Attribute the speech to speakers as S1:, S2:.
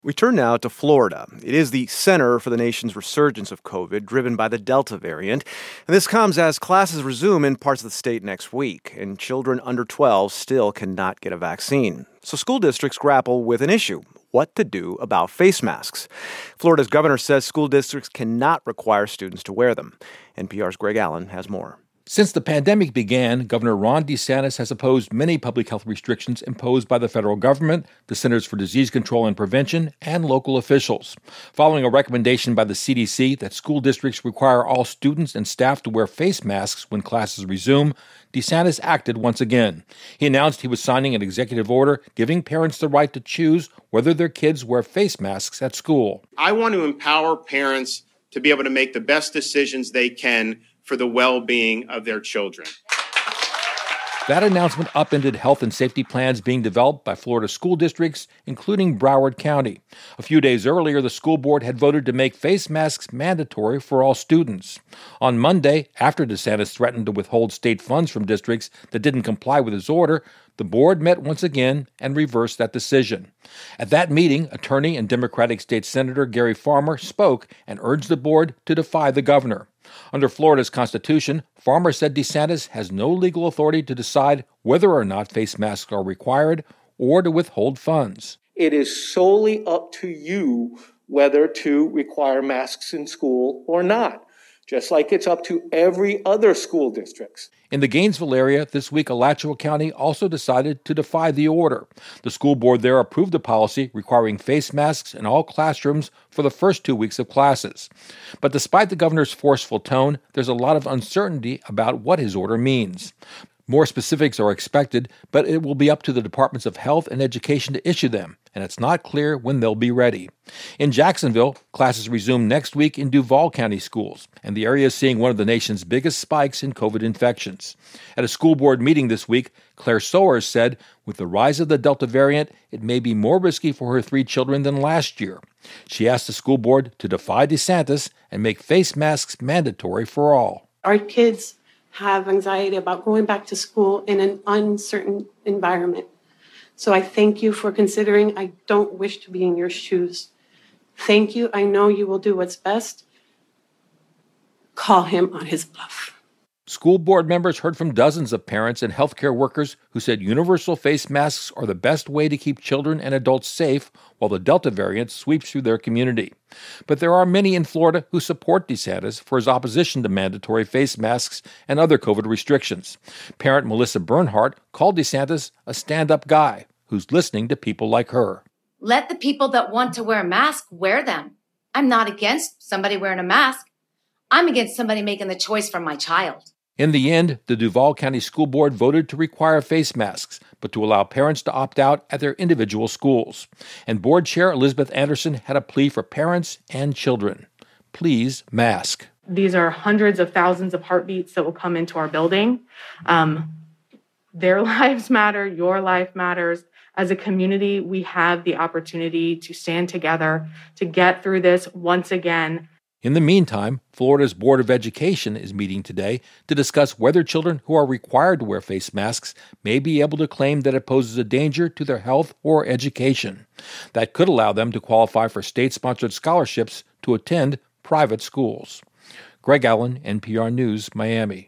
S1: We turn now to Florida. It is the center for the nation's resurgence of COVID, driven by the Delta variant. And this comes as classes resume in parts of the state next week, and children under 12 still cannot get a vaccine. So school districts grapple with an issue: what to do about face masks. Florida's governor says school districts cannot require students to wear them. NPR's Greg Allen has more.
S2: Since the pandemic began, Governor Ron DeSantis has opposed many public health restrictions imposed by the federal government, the Centers for Disease Control and Prevention, and local officials. Following a recommendation by the CDC that school districts require all students and staff to wear face masks when classes resume, DeSantis acted once again. He announced he was signing an executive order giving parents the right to choose whether their kids wear face masks at school.
S3: I want to empower parents to be able to make the best decisions they can for the well-being of their children.
S2: That announcement upended health and safety plans being developed by Florida school districts, including Broward County. A few days earlier, the school board had voted to make face masks mandatory for all students. On Monday, after DeSantis threatened to withhold state funds from districts that didn't comply with his order, the board met once again and reversed that decision. At that meeting, attorney and Democratic State Senator Gary Farmer spoke and urged the board to defy the governor. Under Florida's Constitution, Farmer said DeSantis has no legal authority to decide whether or not face masks are required or to withhold funds.
S4: It is solely up to you whether to require masks in school or not, just like it's up to every other school district.
S2: In the Gainesville area, this week, Alachua County also decided to defy the order. The school board there approved a policy requiring face masks in all classrooms for the first 2 weeks of classes. But despite the governor's forceful tone, there's a lot of uncertainty about what his order means. More specifics are expected, but it will be up to the Departments of Health and Education to issue them, and it's not clear when they'll be ready. In Jacksonville, classes resume next week in Duval County schools, and the area is seeing one of the nation's biggest spikes in COVID infections. At a school board meeting this week, Claire Sowers said, with the rise of the Delta variant, it may be more risky for her 3 children than last year. She asked the school board to defy DeSantis and make face masks mandatory for all.
S5: Our kids have anxiety about going back to school in an uncertain environment. So I thank you for considering. I don't wish to be in your shoes. Thank you. I know you will do what's best. Call him on his bluff.
S2: School board members heard from dozens of parents and healthcare workers who said universal face masks are the best way to keep children and adults safe while the Delta variant sweeps through their community. But there are many in Florida who support DeSantis for his opposition to mandatory face masks and other COVID restrictions. Parent Melissa Bernhardt called DeSantis a stand-up guy who's listening to people like her.
S6: Let the people that want to wear a mask wear them. I'm not against somebody wearing a mask. I'm against somebody making the choice for my child.
S2: In the end, the Duval County School Board voted to require face masks, but to allow parents to opt out at their individual schools. And Board Chair Elizabeth Anderson had a plea for parents and children. Please mask.
S7: These are hundreds of thousands of heartbeats that will come into our building. Their lives matter. Your life matters. As a community, we have the opportunity to stand together to get through this once again.
S2: In the meantime, Florida's Board of Education is meeting today to discuss whether children who are required to wear face masks may be able to claim that it poses a danger to their health or education. That could allow them to qualify for state-sponsored scholarships to attend private schools. Greg Allen, NPR News, Miami.